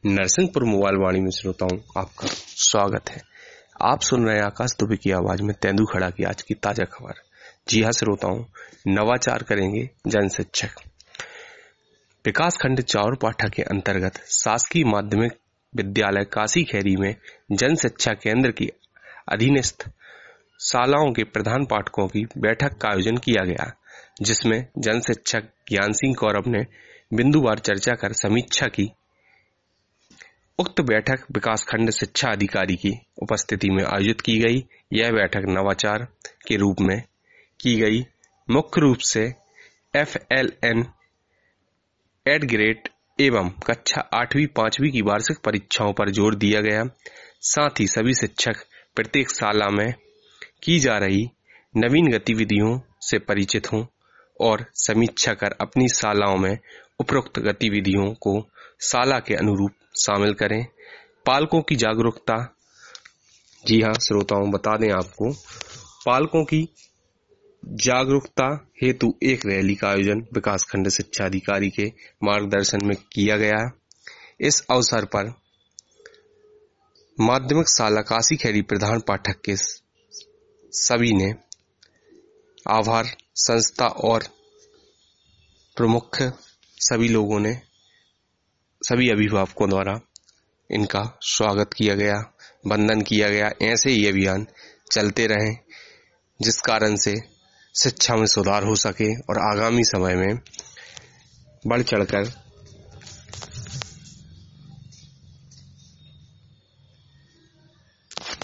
Narsinghpur mobile वाणी में श्रोताओं आपका स्वागत है। आप सुन रहे हैं आकाश दुबे की आवाज में तेंदुखड़ा की आज की ताजा खबर। जी हाँ श्रोताओं, नवाचार करेंगे जन शिक्षक। विकासखंड चाउरपाठा के अंतर्गत शासकीय माध्यमिक विद्यालय काशी खैरी में जन शिक्षा केंद्र की अधीनस्थ शालाओं के प्रधान पाठकों की बैठक का आयोजन किया गया, जिसमें जन शिक्षक ज्ञान सिंह कौरव ने बिंदुवार चर्चा कर समीक्षा की। उक्त बैठक विकासखंड शिक्षा अधिकारी की उपस्थिति में आयोजित की गई। यह बैठक नवाचार के रूप में की गई। मुख्य रूप से FLN एड ग्रेड एवं कक्षा 8वीं 5वीं की वार्षिक परीक्षाओं पर जोर दिया गया। साथ ही सभी शिक्षक प्रत्येक शाला में की जा रही नवीन गतिविधियों से परिचित हों और समीक्षा कर अपनी शालाओं में उपरोक्त गतिविधियों को शाला के अनुरूप शामिल करें। पालकों की जागरूकता। जी हाँ श्रोताओं, बता दें आपको, पालकों की जागरूकता हेतु एक रैली का आयोजन विकासखंड शिक्षा अधिकारी के मार्गदर्शन में किया गया। इस अवसर पर माध्यमिक शाला काशी खैरी प्रधान पाठक के सभी ने आभार संस्था और प्रमुख सभी लोगों ने, सभी अभिभावकों द्वारा इनका स्वागत किया गया, वंदन किया गया। ऐसे ही अभियान चलते रहें, जिस कारण से शिक्षा में सुधार हो सके और आगामी समय में बढ़ चढ़कर